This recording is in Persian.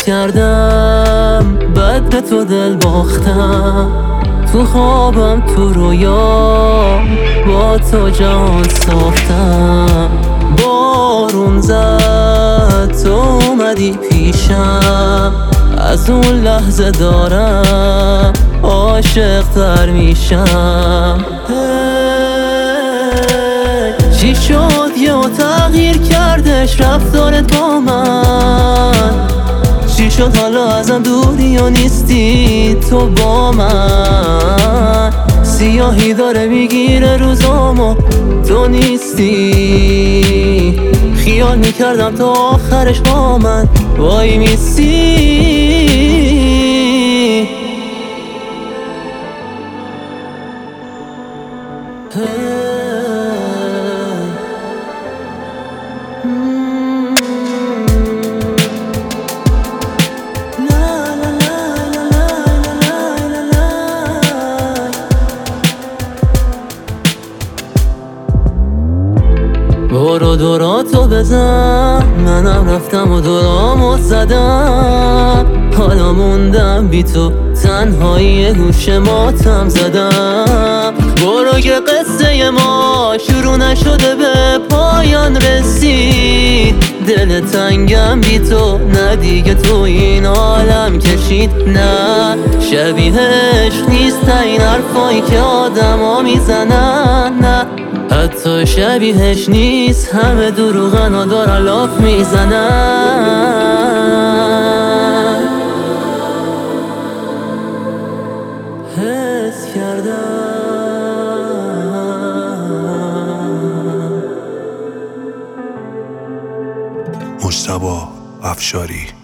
کردم بد به تو دل باختم، تو خوابم تو رویا با تو جهان ساختم. بارون زد تو اومدی پیشم، از اون لحظه دارم عاشق تر میشم. چی شد یا تغییر کردش رفتارت با من؟ چی شد حالا ازم دوری یا نیستی تو با من؟ سیاهی داره میگیره روزامو تو نیستی، خیال میکردم تا آخرش با من وای میسی. برو دوراتو بزن، منم رفتم و دورامو زدم. حالا موندم بی تو تنهایی گوش ماتم زدم. برو که قصه ما شروع نشده به پایان رسید. دل تنگم بی تو نه دیگه تو این عالم کشید. نه شبیهش نیست این حرفایی که آدما میزنن، نه حتی شبیهش نیست، همه دروغن ها دارن لاف میزنن. حس کردم مجتبی افشاری.